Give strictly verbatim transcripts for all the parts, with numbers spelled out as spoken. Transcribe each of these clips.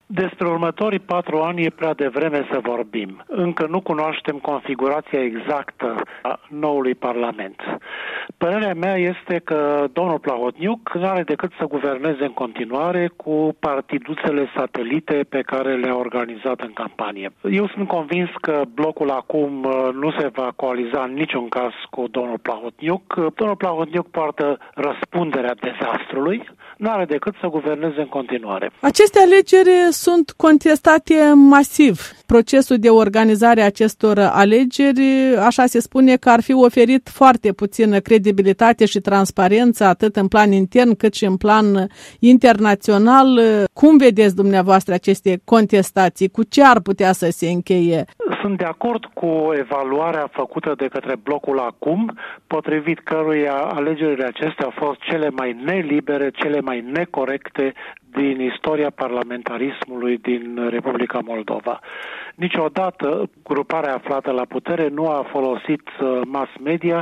Despre următorii patru ani e prea devreme să vorbim. Încă nu cunoaștem configurația exactă a noului Parlament. Părerea mea este că domnul Plahotniuc nu are decât să guverneze în continuare cu partiduțele satelite pe care le-a organizat în campanie. Eu sunt convins că blocul acum nu se va coaliza în niciun caz cu domnul Plahotniuc. Domnul Plahotniuc poartă răspunderea dezastrului, nu are decât să guverneze în continuare. Aceste alegeri sunt contestate masiv. Procesul de organizare a acestor alegeri, așa se spune că ar fi oferit foarte puțină credibilitate și transparență, atât în plan intern cât și în plan internațional. Cum vedeți dumneavoastră aceste contestații? Cu ce ar putea să se încheie? Sunt de acord cu evaluarea făcută de către blocul acum, potrivit căruia alegerile acestea au fost cele mai nelibere, cele mai necorecte din istoria parlamentarismului din Republica Moldova. Niciodată gruparea aflată la putere nu a folosit mass media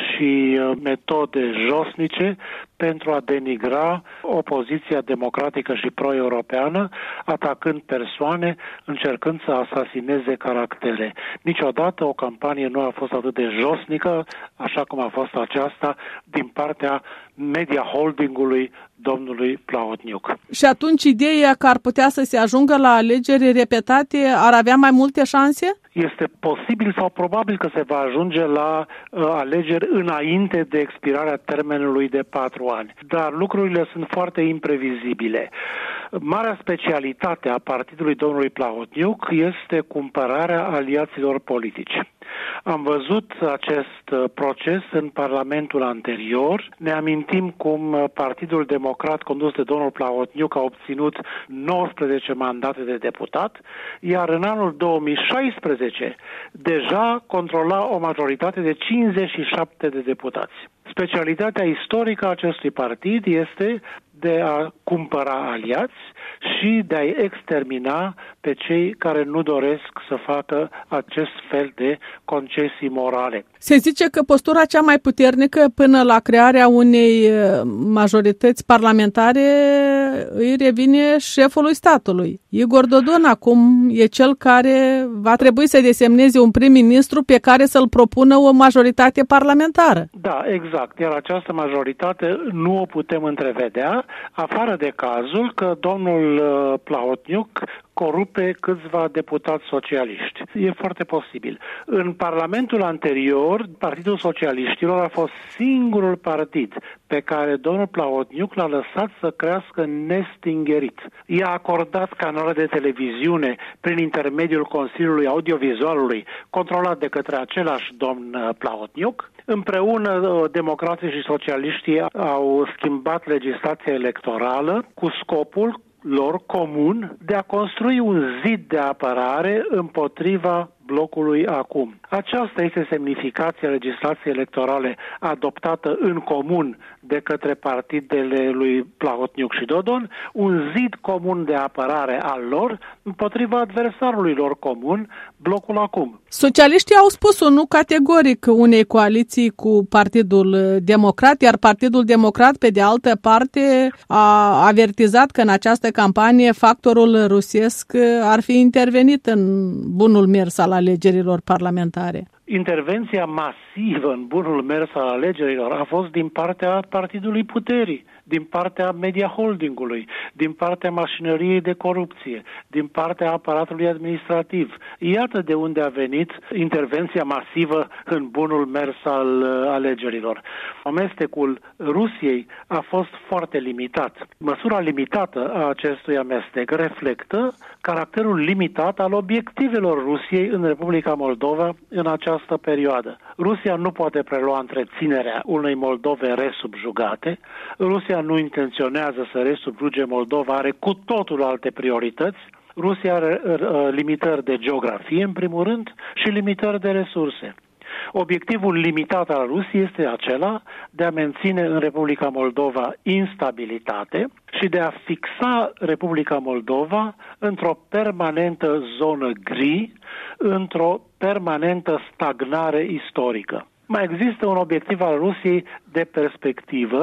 și metode josnice pentru a denigra opoziția democratică și pro-europeană, atacând persoane, încercând să asasineze caractere. Niciodată o campanie nu a fost atât de josnică, așa cum a fost aceasta, din partea media holdingului domnului Plahotniuc. Și atunci ideea că ar putea să se ajungă la alegeri repetate ar avea mai multe șanse? Este posibil sau probabil că se va ajunge la uh, alegeri înainte de expirarea termenului de patru ani. Dar lucrurile sunt foarte imprevizibile. Marea specialitate a partidului domnului Plahotniuc este cumpărarea aliaților politici. Am văzut acest proces în Parlamentul anterior. Ne amintim cum Partidul Democrat condus de domnul Plahotniuc a obținut nouăsprezece mandate de deputat, iar în anul două mii șaisprezece deja controla o majoritate de cincizeci și șapte de deputați. Specialitatea istorică a acestui partid este de a cumpăra aliați și de a-i extermina pe cei care nu doresc să facă acest fel de concesii morale. Se zice că postura cea mai puternică până la crearea unei majorități parlamentare îi revine șefului statului. Igor Dodon acum e cel care va trebui să desemneze un prim-ministru pe care să-l propună o majoritate parlamentară. Da, exact. Iar această majoritate nu o putem întrevedea, afară de cazul că domnul Plahotniuc corupe câțiva deputați socialiști. E foarte posibil. În Parlamentul anterior, Partidul Socialiștilor a fost singurul partid pe care domnul Plahotniuc l-a lăsat să crească nestingerit. I-a acordat canale de televiziune prin intermediul Consiliului Audiovizualului, controlat de către același domn Plahotniuc. Împreună, democrații și socialiștii au schimbat legislația electorală cu scopul lor comun de a construi un zid de apărare împotriva blocului acum. Aceasta este semnificația legislației electorale adoptată în comun de către partidele lui Plahotniuc și Dodon, un zid comun de apărare al lor împotriva adversarului lor comun, blocul acum. Socialiștii au spus un nu categoric unei coaliții cu Partidul Democrat, iar Partidul Democrat, pe de altă parte, a avertizat că în această campanie factorul rusesc ar fi intervenit în bunul mers al alegerilor parlamentare. Intervenția masivă în bunul mers al alegerilor a fost din partea Partidului Puterii, din partea media holdingului, din partea mașinăriei de corupție, din partea aparatului administrativ. Iată de unde a venit intervenția masivă în bunul mers al alegerilor. Amestecul Rusiei a fost foarte limitat. Măsura limitată a acestui amestec reflectă caracterul limitat al obiectivelor Rusiei în Republica Moldova în această perioadă. Rusia nu poate prelua întreținerea unei Moldove resubjugate. Rusia nu intenționează să resubjuge Moldova, are cu totul alte priorități. Rusia are limitări de geografie, în primul rând, și limitări de resurse. Obiectivul limitat al Rusiei este acela de a menține în Republica Moldova instabilitate și de a fixa Republica Moldova într-o permanentă zonă gri, într-o permanentă stagnare istorică. Mai există un obiectiv al Rusiei de perspectivă,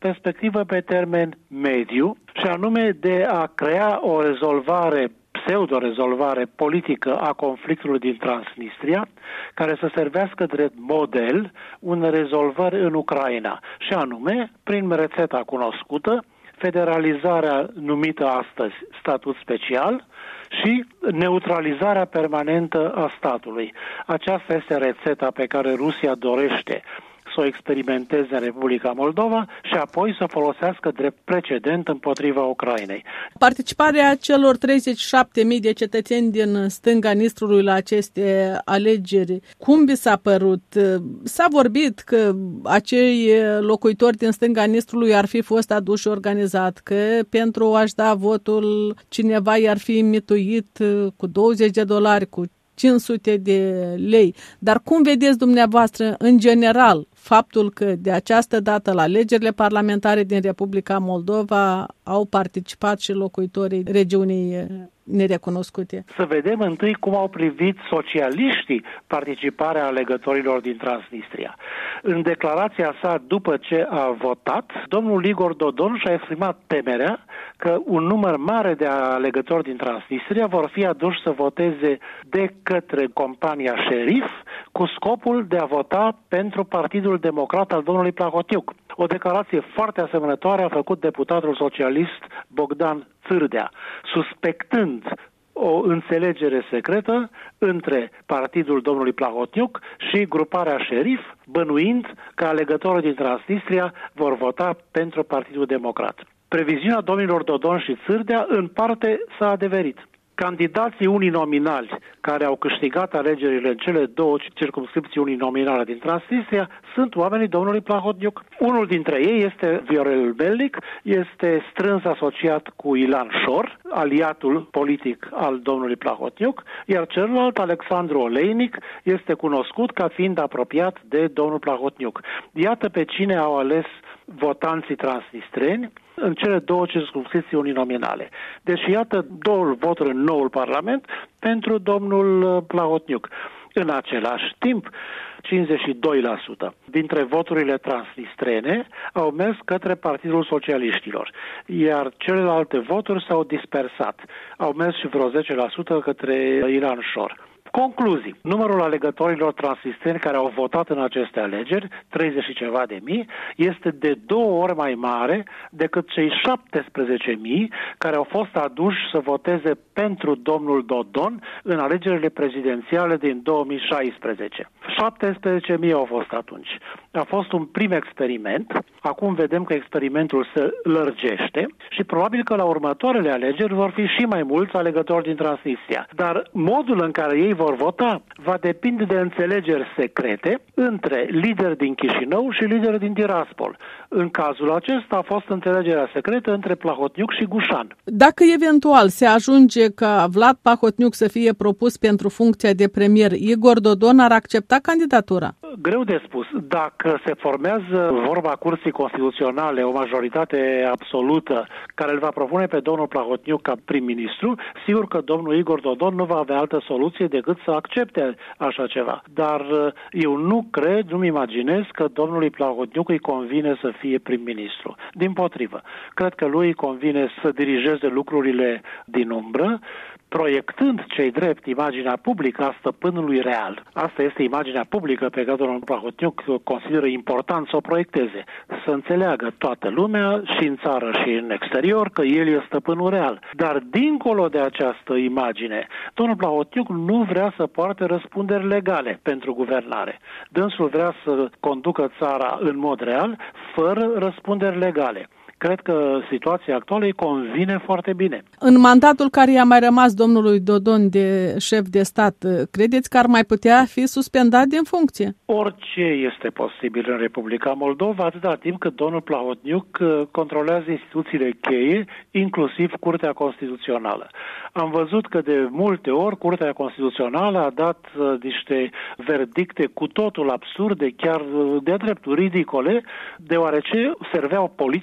perspectivă pe termen mediu, și anume de a crea o rezolvare, pseudo-rezolvare politică a conflictului din Transnistria, care să servească drept model unei rezolvări în Ucraina, și anume prin rețeta cunoscută, federalizarea numită astăzi statut special și neutralizarea permanentă a statului. Aceasta este rețeta pe care Rusia dorește să o experimenteze în Republica Moldova și apoi să o folosească drept precedent împotriva Ucrainei. Participarea celor treizeci și șapte mii de cetățeni din stânga Nistrului la aceste alegeri, cum vi s-a părut? S-a vorbit că acei locuitori din stânga Nistrului ar fi fost aduși organizat, că pentru a-și da votul cineva i-ar fi mituit cu douăzeci de dolari, cu cinci sute de lei. Dar cum vedeți dumneavoastră, în general, faptul că de această dată la alegerile parlamentare din Republica Moldova au participat și locuitorii regiunii nerecunoscute? Să vedem întâi cum au privit socialiștii participarea alegătorilor din Transnistria. În declarația sa după ce a votat, domnul Igor Dodon și-a exprimat temerea că un număr mare de alegători din Transnistria vor fi aduși să voteze de către compania Șerif cu scopul de a vota pentru Partidul Democrat al domnului Plahotniuc. O declarație foarte asemănătoare a făcut deputatul socialist Bogdan Țârdea, suspectând o înțelegere secretă între partidul domnului Plahotniuc și gruparea Șerif, bănuind că alegătorii din Transnistria vor vota pentru Partidul Democrat. Previziunea domnilor Dodon și Țârdea în parte s-a adeverit. Candidații uninominali care au câștigat alegerile în cele două circumscripții uninominale din Transnistria sunt oamenii domnului Plahotniuc. Unul dintre ei este Viorel Bellic, este strâns asociat cu Ilan Șor, aliatul politic al domnului Plahotniuc, iar celălalt, Alexandru Oleinic, este cunoscut ca fiind apropiat de domnul Plahotniuc. Iată pe cine au ales votanții transnistreni în cele două circumscripții uninominale. Deci iată două voturi în noul Parlament pentru domnul Plahotniuc. În același timp, cincizeci și doi la sută dintre voturile transnistrene au mers către Partidul Socialiștilor, iar celelalte voturi s-au dispersat. Au mers și vreo zece la sută către Ilan Șor. Concluzii. Numărul alegătorilor transnistreni care au votat în aceste alegeri, treizeci și ceva de mii, este de două ori mai mare decât cei șaptesprezece mii care au fost aduși să voteze pentru domnul Dodon în alegerile prezidențiale din două mii șaisprezece. șaptesprezece mii au fost atunci. A fost un prim experiment. Acum vedem că experimentul se lărgește și probabil că la următoarele alegeri vor fi și mai mulți alegători din Transnistria. Dar modul în care ei vor vota va depinde de înțelegeri secrete între lideri din Chișinău și lideri din Tiraspol. În cazul acesta a fost înțelegerea secretă între Plahotniuc și Gușan. Dacă eventual se ajunge ca Vlad Plahotniuc să fie propus pentru funcția de premier, Igor Dodon ar accepta candidatura? Greu de spus. Dacă se formează, vorba Curții Constituționale, o majoritate absolută care îl va propune pe domnul Plahotniuc ca prim-ministru, sigur că domnul Igor Dodon nu va avea altă soluție decât să accepte așa ceva. Dar eu nu cred, nu-mi imaginez că domnului Plahotniuc îi convine să fie prim-ministru. Dimpotrivă. Cred că lui îi convine să dirigeze lucrurile din umbră, proiectând cei drept imaginea publică a stăpânului real. Asta este imaginea publică pe care domnul Plahotniuc consideră important să o proiecteze. Să înțeleagă toată lumea, și în țară și în exterior, că el e stăpânul real. Dar dincolo de această imagine, domnul Plahotniuc nu vrea să poarte răspunderi legale pentru guvernare. Dânsul vrea să conducă țara în mod real, fără răspunderi legale. Cred că situația actuală îi convine foarte bine. În mandatul care i-a mai rămas domnului Dodon de șef de stat, credeți că ar mai putea fi suspendat din funcție? Orice este posibil în Republica Moldova, atâta timp cât domnul Plahotniuc controlează instituțiile cheie, inclusiv Curtea Constituțională. Am văzut că de multe ori Curtea Constituțională a dat niște verdicte cu totul absurde, chiar de dreptul ridicole, deoarece serveau politic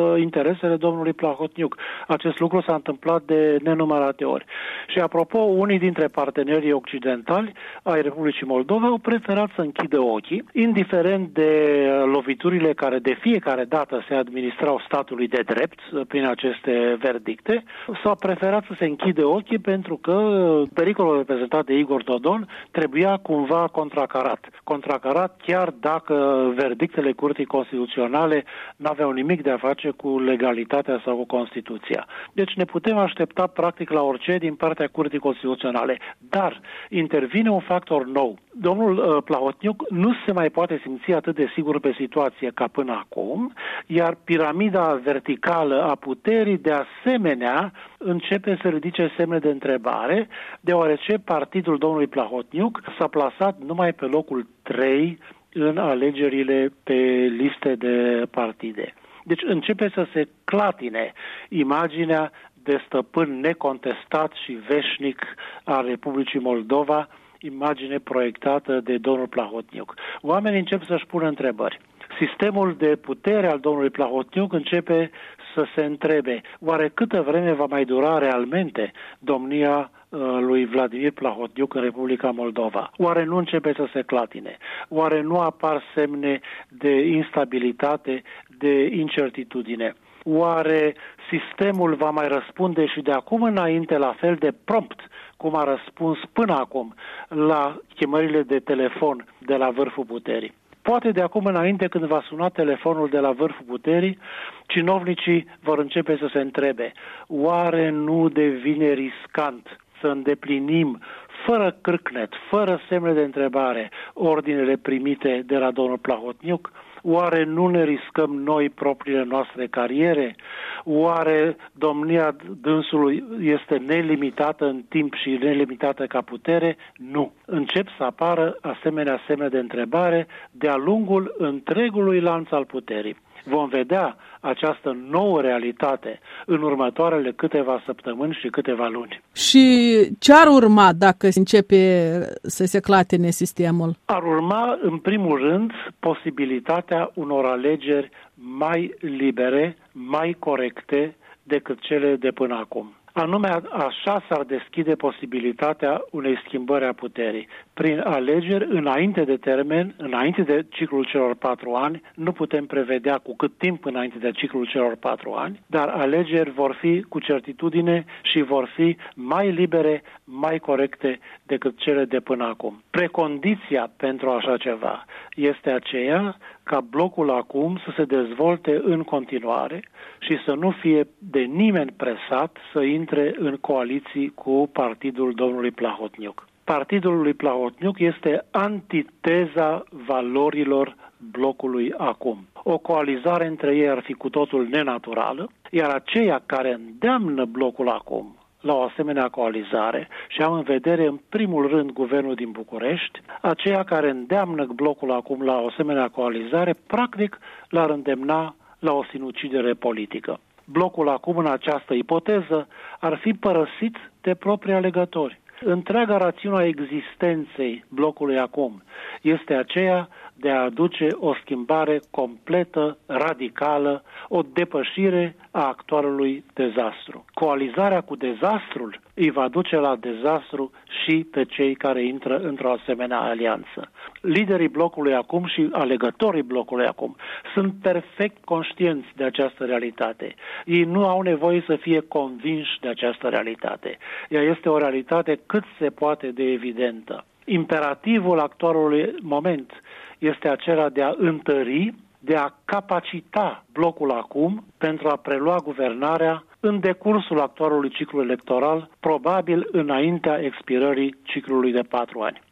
uh, interesele domnului Plahotniuc. Acest lucru s-a întâmplat de nenumărate ori. Și apropo, unii dintre partenerii occidentali ai Republicii Moldova au preferat să închidă ochii, indiferent de loviturile care de fiecare dată se administrau statului de drept prin aceste verdicte, s-au preferat să se închide ochii pentru că pericolul reprezentat de Igor Dodon trebuia cumva contracarat. Contracarat chiar dacă verdictele Curții Constituționale n-aveau nimic de a face cu legalitatea sau cu Constituția. Deci ne putem aștepta practic la orice din partea Curții Constituționale. Dar intervine un factor nou. Domnul uh, Plahotniuc nu se mai poate simți atât de sigur pe situație ca până acum, iar piramida verticală a puterii de asemenea începe să ridice semne de întrebare, deoarece partidul domnului Plahotniuc s-a plasat numai pe locul trei în alegerile pe liste de partide. Deci începe să se clatine imaginea de stăpân necontestat și veșnic al Republicii Moldova, imagine proiectată de domnul Plahotniuc. Oamenii încep să-și pună întrebări. Sistemul de putere al domnului Plahotniuc începe să se întrebe, oare câtă vreme va mai dura realmente domnia uh, lui Vladimir Plahotniuc în Republica Moldova? Oare nu începe să se clatine? Oare nu apar semne de instabilitate, de incertitudine? Oare sistemul va mai răspunde și de acum înainte la fel de prompt cum a răspuns până acum la chemările de telefon de la vârful puterii? Poate de acum înainte, când va suna telefonul de la vârful puterii, cinovnicii vor începe să se întrebe, oare nu devine riscant să îndeplinim fără cârcnet, fără semne de întrebare, ordinele primite de la domnul Plahotniuc? Oare nu ne riscăm noi propriile noastre cariere? Oare domnia dânsului este nelimitată în timp și nelimitată ca putere? Nu. Încep să apară asemenea semne de întrebare de-a lungul întregului lanț al puterii. Vom vedea această nouă realitate în următoarele câteva săptămâni și câteva luni. Și ce ar urma dacă începe să se clatine sistemul? Ar urma, în primul rând, posibilitatea unor alegeri mai libere, mai corecte decât cele de până acum. Anume, așa s-ar deschide posibilitatea unei schimbări a puterii. Prin alegeri, înainte de termen, înainte de ciclul celor patru ani, nu putem prevedea cu cât timp înainte de ciclul celor patru ani, dar alegeri vor fi cu certitudine și vor fi mai libere, mai corecte decât cele de până acum. Precondiția pentru așa ceva este aceea ca blocul acum să se dezvolte în continuare și să nu fie de nimeni presat să intre în coaliții cu partidul domnului Plahotniuc. Partidul lui Plahotniuc este antiteza valorilor blocului acum. O coalizare între ei ar fi cu totul nenaturală, iar aceia care îndeamnă blocul acum la o asemenea coalizare, și am în vedere în primul rând guvernul din București, aceia care îndeamnă blocul acum la o asemenea coalizare, practic l-ar îndemna la o sinucidere politică. Blocul acum, în această ipoteză, ar fi părăsit de proprii alegători. Întreaga rațiune a existenței blocului acum este aceea de a aduce o schimbare completă, radicală, o depășire a actualului dezastru. Coalizarea cu dezastrul îi va duce la dezastru și pe cei care intră într-o asemenea alianță. Liderii blocului acum și alegătorii blocului acum sunt perfect conștienți de această realitate. Ei nu au nevoie să fie convinși de această realitate. Ea este o realitate cât se poate de evidentă. Imperativul actualului moment este acela de a întări, de a capacita blocul acum pentru a prelua guvernarea în decursul actualului ciclu electoral, probabil înaintea expirării ciclului de patru ani.